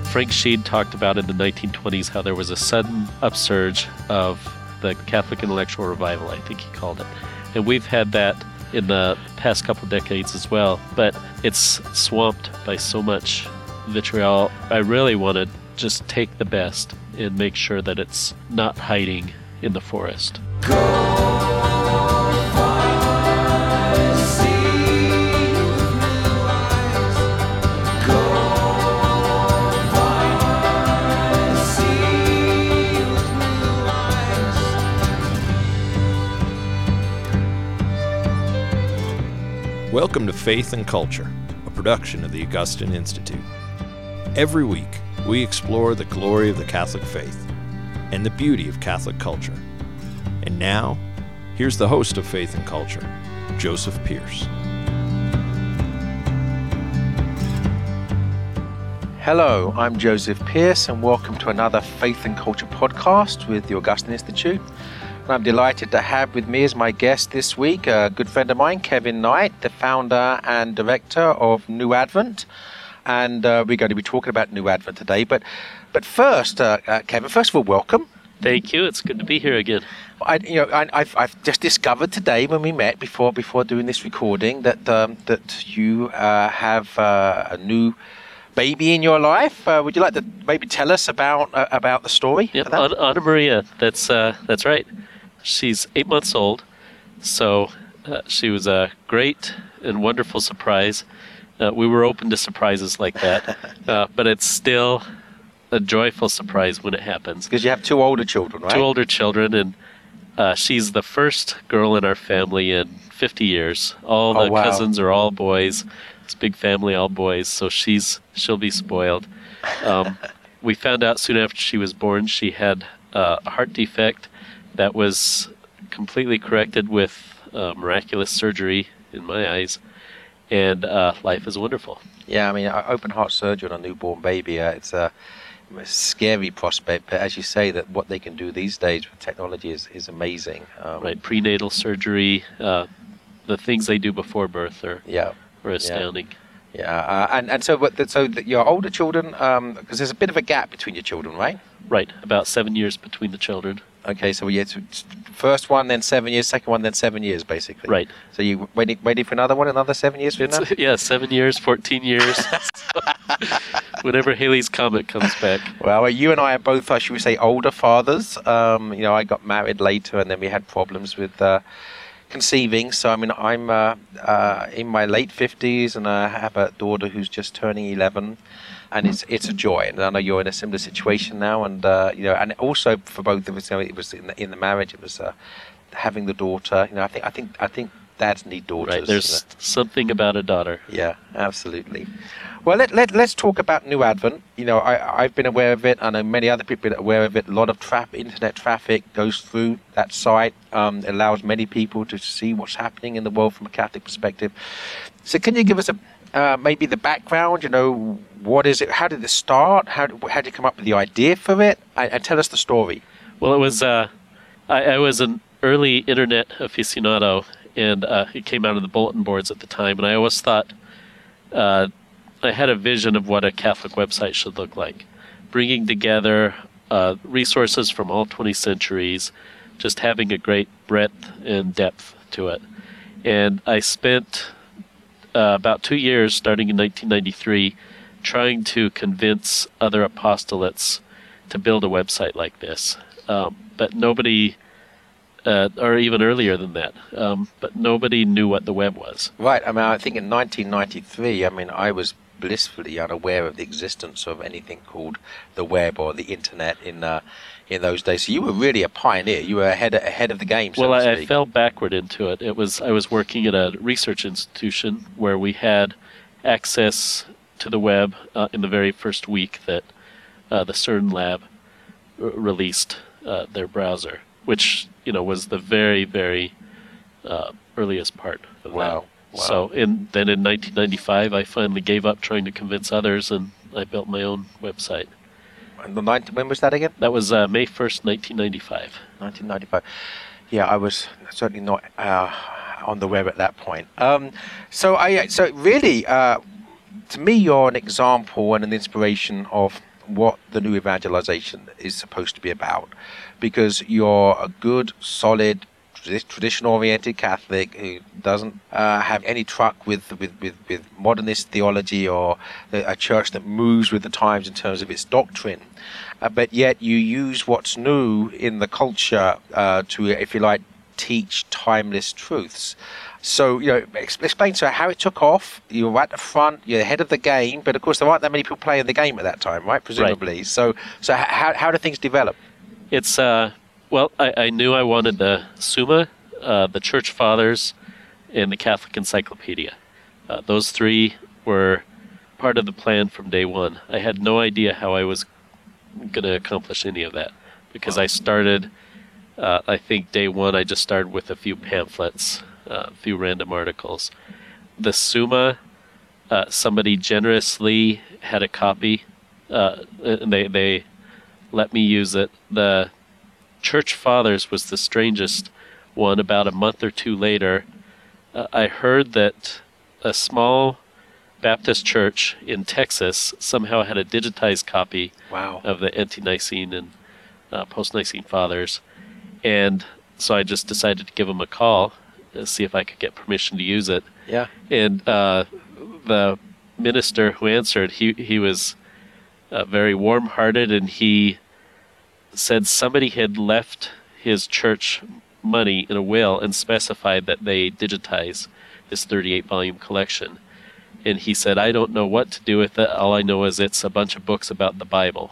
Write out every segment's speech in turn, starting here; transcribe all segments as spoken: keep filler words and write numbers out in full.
Frank Sheed talked about in the nineteen twenties how there was a sudden upsurge of the Catholic intellectual revival, I think he called it. And we've had that in the past couple decades as well, but it's swamped by so much vitriol. I really want to just take the best and make sure that it's not hiding in the forest. Welcome to Faith and Culture, a production of the Augustine Institute. Every week, we explore the glory of the Catholic faith and the beauty of Catholic culture. And now, here's the host of Faith and Culture, Joseph Pearce. Hello, I'm Joseph Pearce, and welcome to another Faith and Culture podcast with the Augustine Institute. And I'm delighted to have with me as my guest this week a good friend of mine, Kevin Knight, the founder and director of New Advent. And uh, we're going to be talking about New Advent today. But but first, uh, uh, Kevin, first of all, welcome. Thank you. It's good to be here again. I, you know, I, I've, I've just discovered today when we met before before doing this recording that um, that you uh, have uh, a new baby in your life. Uh, would you like to maybe tell us about uh, about the story? Yep, Anna, Anna Maria. That's uh, that's right. She's eight months old, so uh, she was a great and wonderful surprise. Uh, we were open to surprises like that, uh, but it's still a joyful surprise when it happens. Because you have two older children, right? Two older children, and uh, she's the first girl in our family in fifty years. All the oh, wow. cousins are all boys. It's a big family, all boys, so she's she'll be spoiled. Um, we found out soon after she was born she had uh, a heart defect that was completely corrected with uh, miraculous surgery in my eyes, and uh, life is wonderful. Yeah, I mean, open heart surgery on a newborn baby, uh, it's a, a scary prospect, but as you say, that what they can do these days with technology is, is amazing. Um, right, prenatal surgery, uh, the things they do before birth are, yeah, are astounding. Yeah, yeah. Uh, and, and so, but, so your older children, because um, there's a bit of a gap between your children, right? Right, about seven years between the children. Okay, so yeah, first one, then seven years, second one, then seven years, basically. Right. So you waiting, waiting for another one, another seven years from it's, now? Yeah, seven years, fourteen years. Whenever Halley's Comet comes back. Well, you and I are both, should we say, older fathers. Um, you know, I got married later, and then we had problems with uh, conceiving. So, I mean, I'm uh, uh, in my late fifties, and I have a daughter who's just turning eleven. And it's it's a joy, and I know you're in a similar situation now, and uh, you know, and also for both of us, you know, it was in the, in the marriage, it was uh, having the daughter. You know, I think I think I think dads need daughters. Right, there's you know? something about a daughter. Yeah, absolutely. Well, let let let's talk about New Advent. You know, I I've been aware of it. I know many other people are aware of it. A lot of tra- internet traffic goes through that site. Um, it allows many people to see what's happening in the world from a Catholic perspective. So, can you give us a Uh, maybe the background, you know, what is it, how did it start, how, how did you come up with the idea for it, and, and tell us the story. Well, it was, uh, I, I was an early internet aficionado, and uh, it came out of the bulletin boards at the time, and I always thought, uh, I had a vision of what a Catholic website should look like, bringing together uh, resources from all twenty centuries, just having a great breadth and depth to it. And I spent Uh, about two years, starting in nineteen ninety-three, trying to convince other apostolates to build a website like this. Um, but nobody, uh, or even earlier than that, um, but nobody knew what the web was. Right. I mean, I think in nineteen ninety-three, I mean, I was blissfully unaware of the existence of anything called the web or the internet in uh, in those days. So you were really a pioneer. You were ahead ahead of the game. So well, to I, speak. I fell backward into it. It was I was working at a research institution where we had access to the web uh, in the very first week that uh, the CERN lab r- released uh, their browser, which you know was the very very uh, earliest part of Wow. that. Wow. So in, then in nineteen ninety-five, I finally gave up trying to convince others, and I built my own website. And the ninth, when was that again? That was uh, May first, nineteen ninety-five. nineteen ninety-five. Yeah, I was certainly not uh, on the web at that point. Um, so I, so really, uh, to me, you're an example and an inspiration of what the new evangelization is supposed to be about, because you're a good, solid, tradition-oriented Catholic who doesn't uh, have any truck with, with, with, with modernist theology or a church that moves with the times in terms of its doctrine. Uh, but yet you use what's new in the culture uh, to, if you like, teach timeless truths. So, you know, explain to her how it took off. You were at the front, you're ahead of the game, but of course there weren't that many people playing the game at that time, right? Presumably. Right. So, so how how do things develop? It's uh, well, I, I knew I wanted the Summa, uh, the Church Fathers, and the Catholic Encyclopedia. Uh, those three were part of the plan from day one. I had no idea how I was going to accomplish any of that because wow. I started. Uh, I think day one I just started with a few pamphlets. Uh, a few random articles. The Summa, uh, somebody generously had a copy, uh, and they they let me use it. The Church Fathers was the strangest one. About a month or two later, uh, I heard that a small Baptist church in Texas somehow had a digitized copy wow. of the Ante-Nicene and uh, Post-Nicene Fathers, and so I just decided to give them a call. See if I could get permission to use it. Yeah. And uh, the minister who answered, he he was uh, very warm-hearted, and he said somebody had left his church money in a will and specified that they digitize this thirty-eight volume collection. And he said, I don't know what to do with it. All I know is it's a bunch of books about the Bible.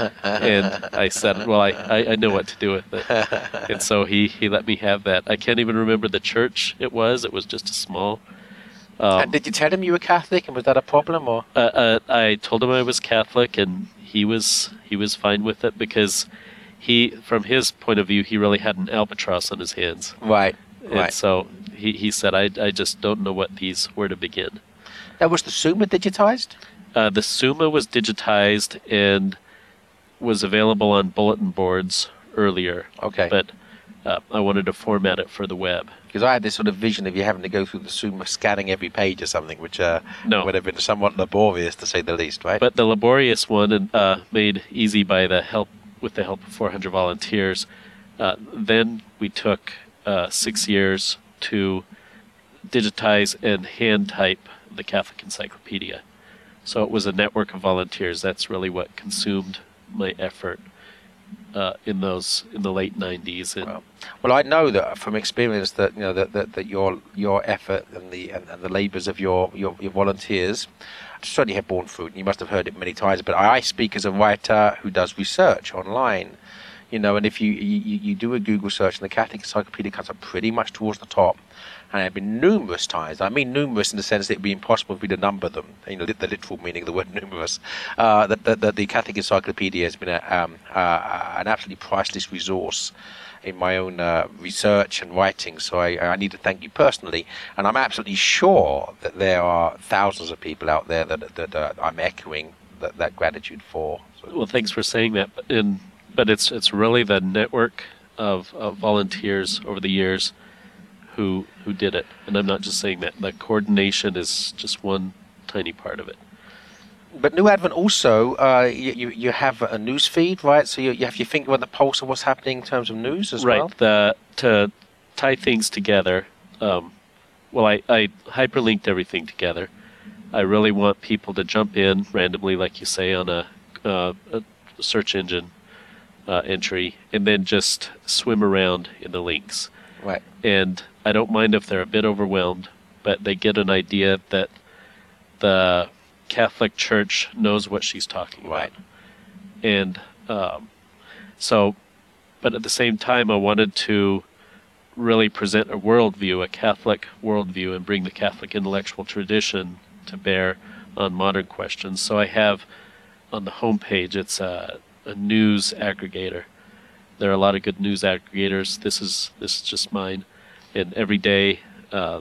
And I said, well, I, I, I know what to do with it. And so he, he let me have that. I can't even remember the church it was. It was just a small... Um, and did you tell him you were Catholic, and was that a problem? Or uh, uh, I told him I was Catholic, and he was he was fine with it because he, from his point of view, he really had an albatross on his hands. Right, and right. so he, he said, I, I just don't know what these, where to begin. Now, was the Summa digitized? Uh, the Summa was digitized and was available on bulletin boards earlier. Okay. But uh, I wanted to format it for the web. Because I had this sort of vision of you having to go through the Summa scanning every page or something, which uh, no. would have been somewhat laborious, to say the least, right? But the laborious one, uh, made easy by the help with the help of four hundred volunteers, uh, then we took uh, six years to digitize and hand type the Catholic Encyclopedia. So it was a network of volunteers. That's really what consumed my effort uh, in those in the late nineties. And well, well, I know that from experience that you know that, that, that your your effort and the and, and the labours of your, your your volunteers certainly have borne fruit. And you must have heard it many times. But I speak as a writer who does research online. You know, and if you, you you do a Google search, and the Catholic Encyclopedia comes up pretty much towards the top. And there have been numerous times, I mean numerous in the sense that it would be impossible for me to number them, you know, the literal meaning of the word numerous, uh, that, that, that the Catholic Encyclopedia has been a, um, uh, an absolutely priceless resource in my own uh, research and writing. So I, I need to thank you personally. And I'm absolutely sure that there are thousands of people out there that, that uh, I'm echoing that, that gratitude for. So, well, thanks for saying that. But, in, but it's, it's really the network of, of volunteers over the years who who did it. And I'm not just saying that. The coordination is just one tiny part of it. But New Advent also, uh, you you have a news feed, right? So you, you have your finger on the pulse of what's happening in terms of news as right. well? Right. The, to tie things together, um, well, I, I hyperlinked everything together. I really want people to jump in randomly, like you say, on a, uh, a search engine uh, entry, and then just swim around in the links. Right. And I don't mind if they're a bit overwhelmed, but they get an idea that the Catholic Church knows what she's talking right. about. And um, so, but at the same time, I wanted to really present a worldview, a Catholic worldview, and bring the Catholic intellectual tradition to bear on modern questions. So I have on the homepage, it's a, a news aggregator. There are a lot of good news aggregators. This is this is just mine. And every day uh,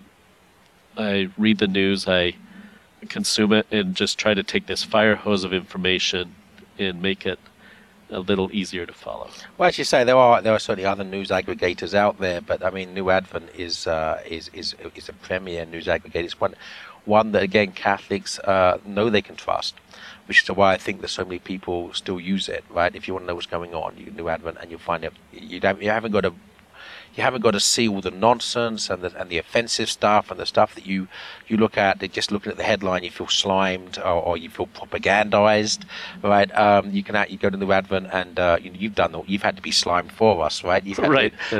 I read the news, I consume it, and just try to take this fire hose of information and make it a little easier to follow. Well, as you say, there are there are certainly other news aggregators out there, but I mean, New Advent is uh, is is is a premier news aggregator. It's one one that again Catholics uh, know they can trust, which is why I think that so many people still use it. Right? If you want to know what's going on, you New Advent, and you'll find it. You don't, you haven't got to. You haven't got to see all the nonsense and the and the offensive stuff and the stuff that you you look at. Just looking at the headline, you feel slimed or, or you feel propagandized, right? Um, you can you go to New Advent and uh, you, you've done the, you've had to be slimed for us, right? You've had Right. To,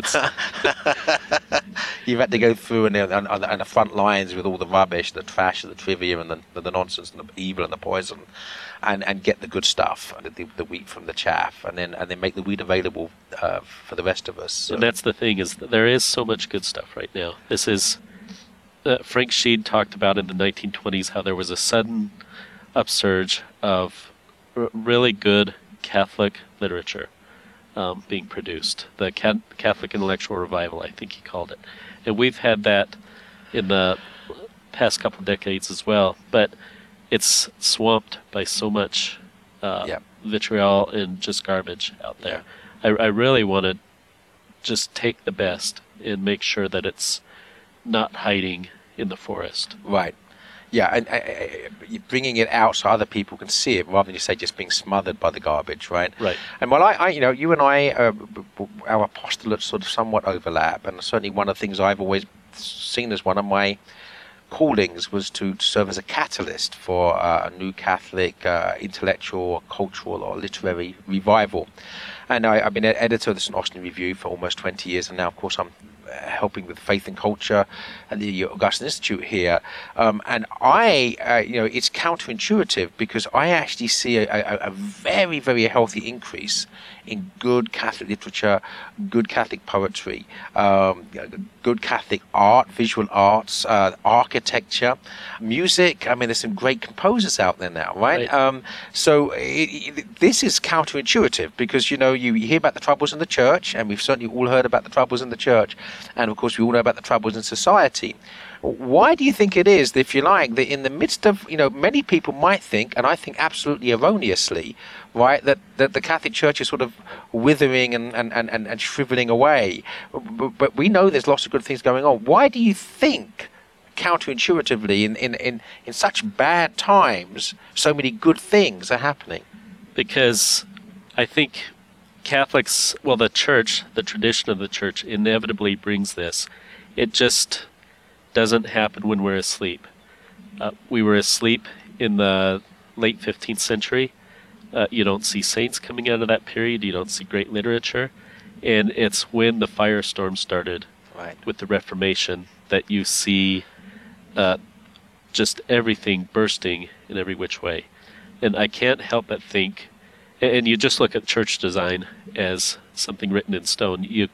That's you've had to go through and on, on, on the front lines with all the rubbish, the trash, the trivia, and the, the, the nonsense and the evil and the poison. And, and get the good stuff, the, the wheat from the chaff, and then and then make the wheat available uh, for the rest of us. So. And that's the thing, is that there is so much good stuff right now. This is uh, Frank Sheed talked about in the nineteen twenties how there was a sudden upsurge of r- really good Catholic literature um, being produced. The Cat- Catholic intellectual revival, I think he called it, and we've had that in the past couple of decades as well. But it's swamped by so much uh, yeah. vitriol and just garbage out there. Yeah. I, I really want to just take the best and make sure that it's not hiding in the forest. Right. Yeah, and uh, bringing it out so other people can see it, rather than you say just being smothered by the garbage, right? Right. And well, I, I you know, you and I, uh, our apostolates sort of somewhat overlap, and certainly one of the things I've always seen as one of my callings was to serve as a catalyst for uh, a new Catholic uh, intellectual, cultural, or literary revival. And I, I've been ed- editor of the Saint Austin Review for almost twenty years, and now, of course, I'm uh, helping with faith and culture at the Augustine Institute here. Um, and I, uh, you know, it's counterintuitive because I actually see a, a, a very, very healthy increase in good Catholic literature, good Catholic poetry, um, good Catholic art, visual arts, uh, architecture, music. I mean, there's some great composers out there now, right? Right. Um, so it, it, this is counterintuitive because, you know, you, you hear about the troubles in the church, and we've certainly all heard about the troubles in the church, and of course we all know about the troubles in society. Why do you think it is that, if you like, that in the midst of, you know, many people might think, and I think absolutely erroneously, right, that, that the Catholic Church is sort of withering and, and, and, and shriveling away, but, but we know there's lots of good things going on. Why do you think, counterintuitively, in, in, in, in such bad times, so many good things are happening? Because I think Catholics, well, the church, the tradition of the church inevitably brings this. It just doesn't happen when we're asleep. Uh, we were asleep in the late fifteenth century. Uh, you don't see saints coming out of that period. You don't see great literature. And it's when the firestorm started, Right. with the Reformation, that you see uh, just everything bursting in every which way. And I can't help but think, and you just look at church design as something written in stone. You,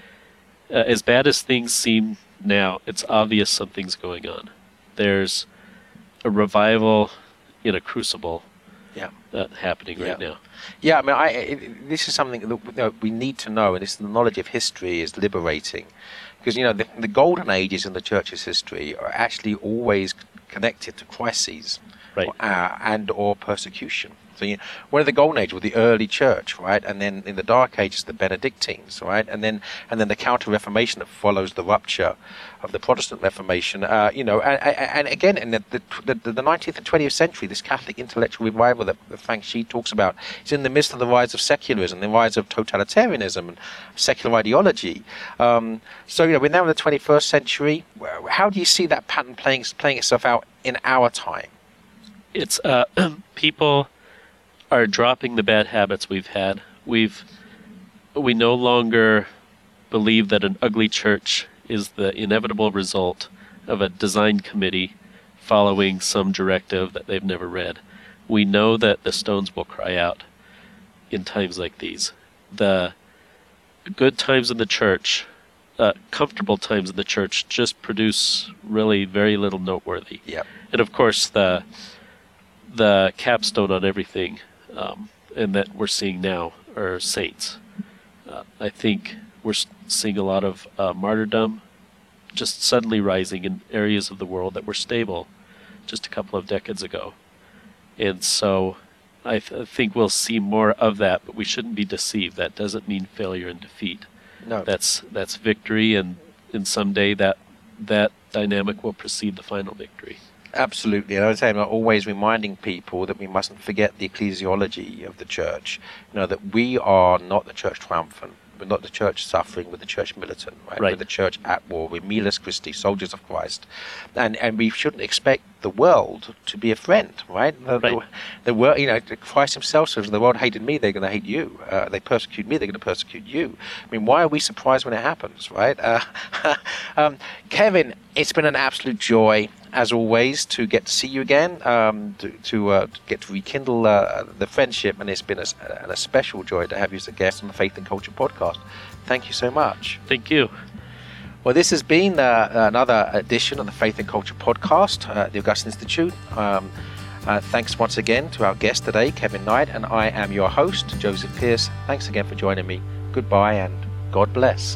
uh, as bad as things seem now, it's obvious something's going on. There's a revival in a crucible Yeah. uh, happening right Yeah. now. Yeah, I mean, I, it, this is something that, you know, we need to know, and this, the knowledge of history is liberating. Because, you know, the, the golden ages in the church's history are actually always connected to crises, Right. or, uh, and or persecution. So, you know, one of the golden age was the early church, right? And then in the dark ages, the Benedictines, right? And then and then the Counter-Reformation that follows the rupture of the Protestant Reformation. Uh, you know, and, and again, in the, the, the, the nineteenth and twentieth century, this Catholic intellectual revival that, that Frank Sheed talks about is in the midst of the rise of secularism, the rise of totalitarianism and secular ideology. Um, so, you know, we're now in the twenty-first century. How do you see that pattern playing playing itself out in our time? It's uh, people are dropping the bad habits we've had. We've we no longer believe that an ugly church is the inevitable result of a design committee following some directive that they've never read. We know that the stones will cry out in times like these. The good times in the church, uh, comfortable times in the church, just produce really very little noteworthy. Yeah. And of course, the the capstone on everything, um, and that we're seeing now, are saints. Uh, I think we're seeing a lot of uh, martyrdom just suddenly rising in areas of the world that were stable just a couple of decades ago. And so I th- think we'll see more of that, but we shouldn't be deceived. That doesn't mean failure and defeat. No. That's that's victory, and, and someday that that dynamic will precede the final victory. Absolutely, and I would say I'm always reminding people that we mustn't forget the ecclesiology of the church. You know, that we are not the church triumphant. We're not the church suffering, we're the church militant, right? Right. We're the church at war. We're Miles Christi, soldiers of Christ. And and we shouldn't expect the world to be a friend, right? The, Right. the, the world, you know, Christ himself says, the world hated me, they're going to hate you. Uh, they persecute me, they're going to persecute you. I mean, why are we surprised when it happens, right? Uh, um, Kevin, it's been an absolute joy, as always, to get to see you again, um, to, to uh, get to rekindle uh, the friendship, and it's been a, a, a special joy to have you as a guest on the Faith and Culture podcast. Thank you so much. Thank you. Well, this has been uh, another edition of the Faith and Culture podcast at uh, the Augustine Institute. Um, uh, thanks once again to our guest today, Kevin Knight, and I am your host, Joseph Pearce. Thanks again for joining me. Goodbye and God bless.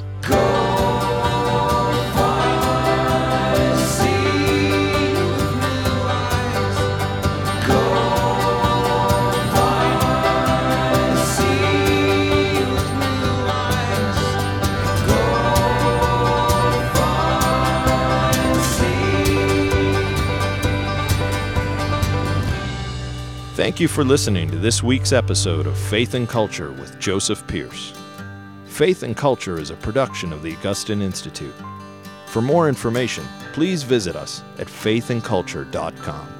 Thank you for listening to this week's episode of Faith and Culture with Joseph Pearce. Faith and Culture is a production of the Augustine Institute. For more information, please visit us at faith and culture dot com.